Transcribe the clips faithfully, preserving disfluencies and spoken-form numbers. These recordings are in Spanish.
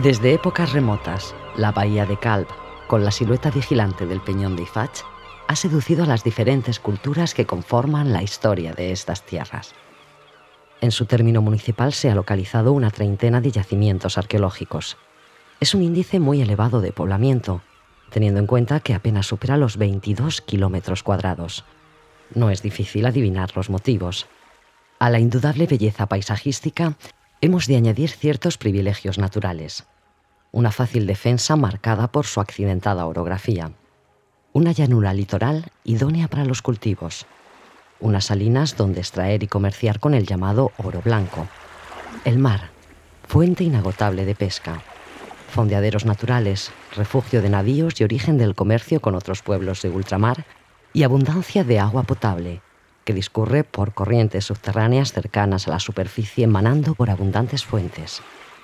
Desde épocas remotas, la bahía de Calp, con la silueta vigilante del peñón de Ifach, ha seducido a las diferentes culturas que conforman la historia de estas tierras. En su término municipal se ha localizado una treintena de yacimientos arqueológicos. Es un índice muy elevado de poblamiento, teniendo en cuenta que apenas supera los veintidós kilómetros cuadrados. No es difícil adivinar los motivos. A la indudable belleza paisajística hemos de añadir ciertos privilegios naturales. Una fácil defensa marcada por su accidentada orografía. Una llanura litoral idónea para los cultivos. Unas salinas donde extraer y comerciar con el llamado oro blanco. El mar, fuente inagotable de pesca. Fondeaderos naturales, refugio de navíos y origen del comercio con otros pueblos de ultramar. Y abundancia de agua potable, que discurre por corrientes subterráneas cercanas a la superficie emanando por abundantes fuentes.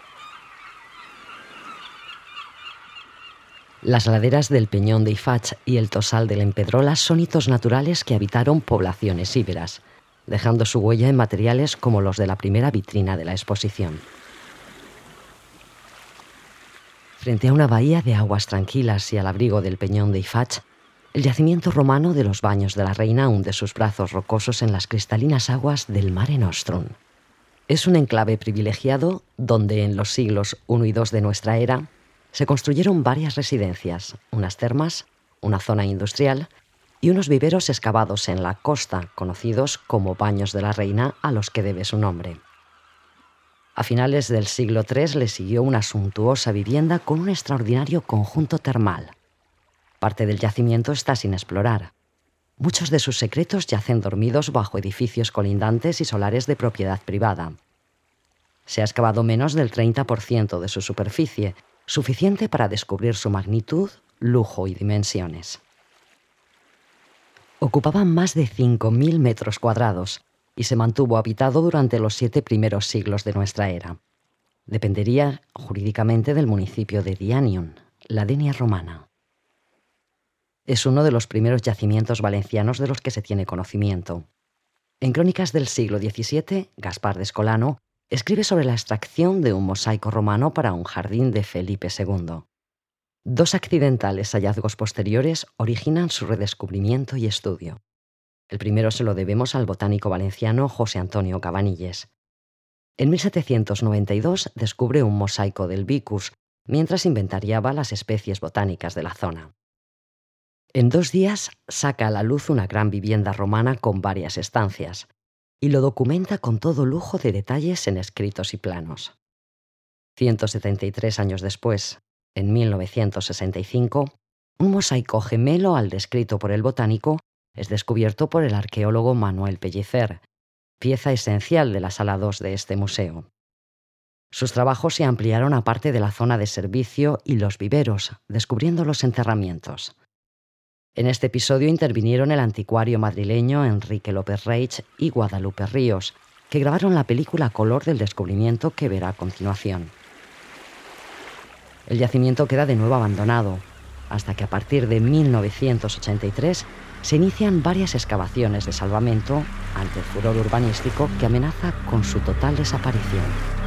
Las laderas del Peñón de Ifach y el Tosal del Empedrola son hitos naturales que habitaron poblaciones íberas, dejando su huella en materiales como los de la primera vitrina de la exposición. Frente a una bahía de aguas tranquilas y al abrigo del Peñón de Ifach, el yacimiento romano de los Baños de la Reina hunde sus brazos rocosos en las cristalinas aguas del Mare Nostrum. Es un enclave privilegiado donde en los siglos primero y segundo de nuestra era se construyeron varias residencias, unas termas, una zona industrial y unos viveros excavados en la costa, conocidos como Baños de la Reina, a los que debe su nombre. A finales del siglo tercero le siguió una suntuosa vivienda con un extraordinario conjunto termal. Parte del yacimiento está sin explorar. Muchos de sus secretos yacen dormidos bajo edificios colindantes y solares de propiedad privada. Se ha excavado menos del treinta por ciento de su superficie, suficiente para descubrir su magnitud, lujo y dimensiones. Ocupaba más de cinco mil metros cuadrados y se mantuvo habitado durante los siete primeros siglos de nuestra era. Dependería jurídicamente del municipio de Dianion, la Denia romana. Es uno de los primeros yacimientos valencianos de los que se tiene conocimiento. En crónicas del siglo diecisiete, Gaspar de Escolano escribe sobre la extracción de un mosaico romano para un jardín de Felipe segundo. Dos accidentales hallazgos posteriores originan su redescubrimiento y estudio. El primero se lo debemos al botánico valenciano José Antonio Cabanilles. En mil setecientos noventa y dos descubre un mosaico del Vicus, mientras inventariaba las especies botánicas de la zona. En dos días saca a la luz una gran vivienda romana con varias estancias, y lo documenta con todo lujo de detalles en escritos y planos. ciento setenta y tres años después, en mil novecientos sesenta y cinco, un mosaico gemelo al descrito por el botánico es descubierto por el arqueólogo Manuel Pellicer, pieza esencial de la sala dos de este museo. Sus trabajos se ampliaron a parte de la zona de servicio y los viveros, descubriendo los enterramientos. En este episodio intervinieron el anticuario madrileño Enrique López Reich y Guadalupe Ríos, que grabaron la película a color del descubrimiento que verá a continuación. El yacimiento queda de nuevo abandonado, hasta que a partir de mil novecientos ochenta y tres se inician varias excavaciones de salvamento ante el furor urbanístico que amenaza con su total desaparición.